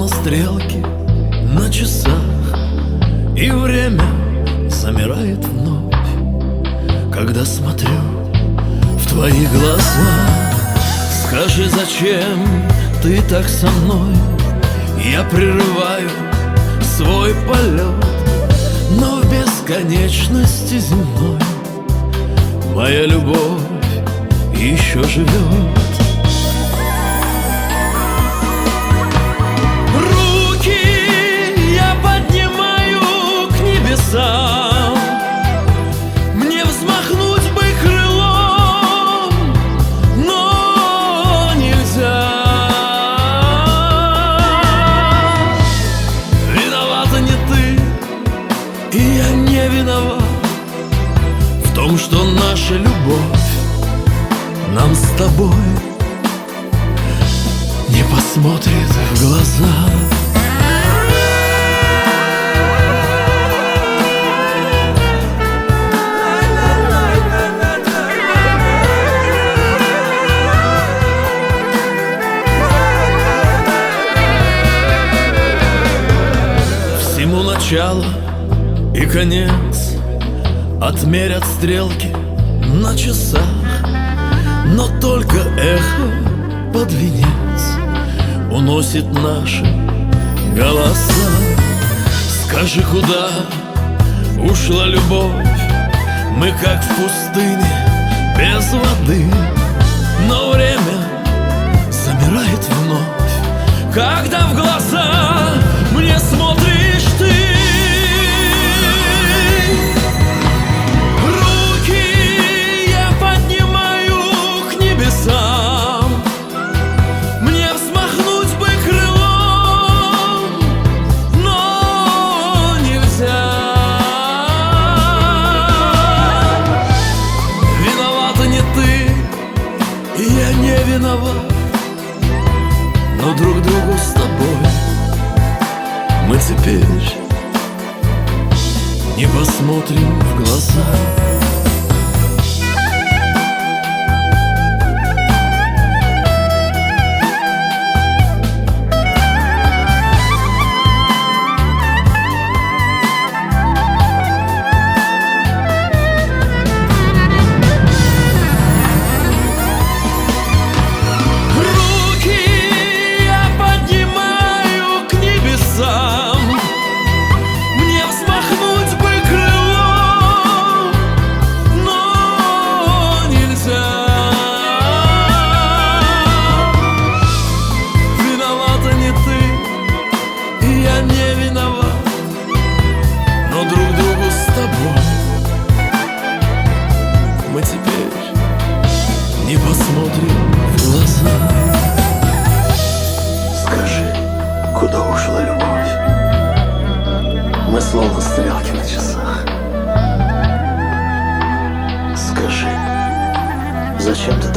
Словно стрелки на часах, и время замирает вновь, когда смотрю в твои глаза. Скажи, зачем ты так со мной? Я прерываю свой полет, но в бесконечности земной моя любовь еще живет. Мне взмахнуть бы крылом, но нельзя. Виновата не ты, и я не виноват в том, что наша любовь нам с тобой не посмотрит в глаза. Всему начало и конец отмерят стрелки на часах, но только эхо под венец уносит наши голоса. Скажи, куда ушла любовь? Мы как в пустыне без воды, но время замирает вновь, когда в глаза мне смотришь ты. Руки я поднимаю к небесам, мне взмахнуть бы крылом, но нельзя. Виновата не ты, и я не виноват, но друг другу с тобой мы теперь не посмотрим в глаза. Мы теперь не посмотрим в глаза. Скажи, куда ушла любовь? Мы словно стрелки на часах. Скажи, зачем ты